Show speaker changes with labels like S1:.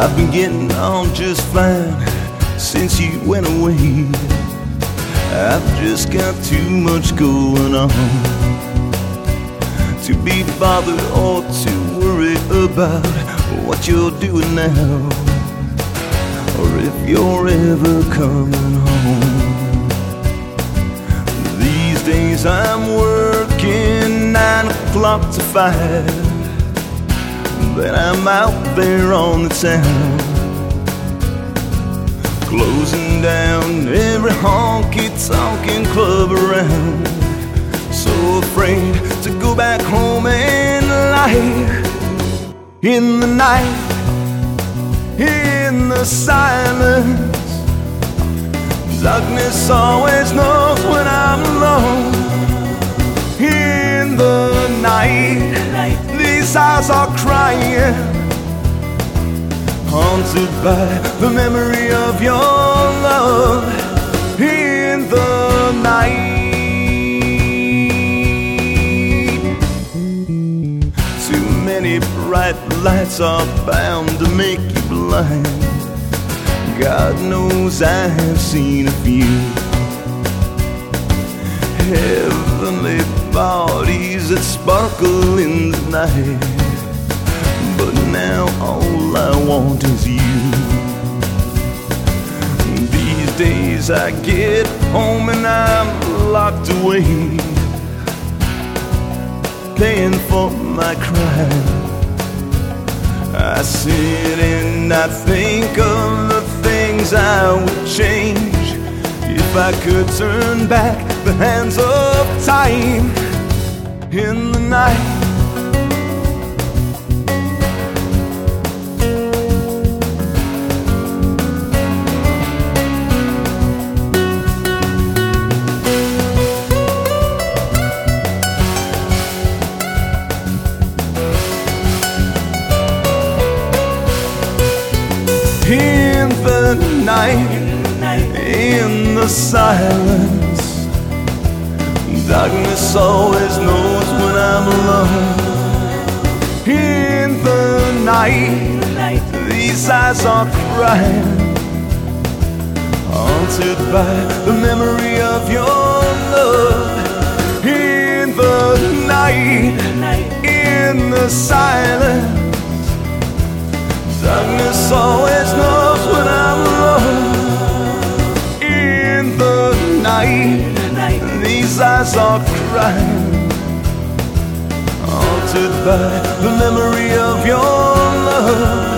S1: I've been getting on just fine since you went away. I've just got too much going on to be bothered or to worry about what you're doing now, or if you're ever coming home. These days I'm working 9 o'clock to 5, then I'm out there on the town, closing down every honky-tonkin' club around. So afraid to go back home and lie in the night, in the silence. Darkness always knows when I'm alone. In the night, these eyes are crying, haunted by the memory of your love. In the night, too many bright lights are bound to make you blind. God knows I have seen a few heavenly bodies that sparkle in the night, but now all I want is you. These days I get home and I'm locked away, paying for my crime. I sit and I think of the things I would change if I could turn back the hands of time. In the night, in the night, in the silence. Darkness always knows when I'm alone. In the night, these eyes are crying, haunted by the memory of your love. In the night, in the silence. Darkness always knows when I'm alone. In the night, these eyes are crying, haunted by the memory of your love.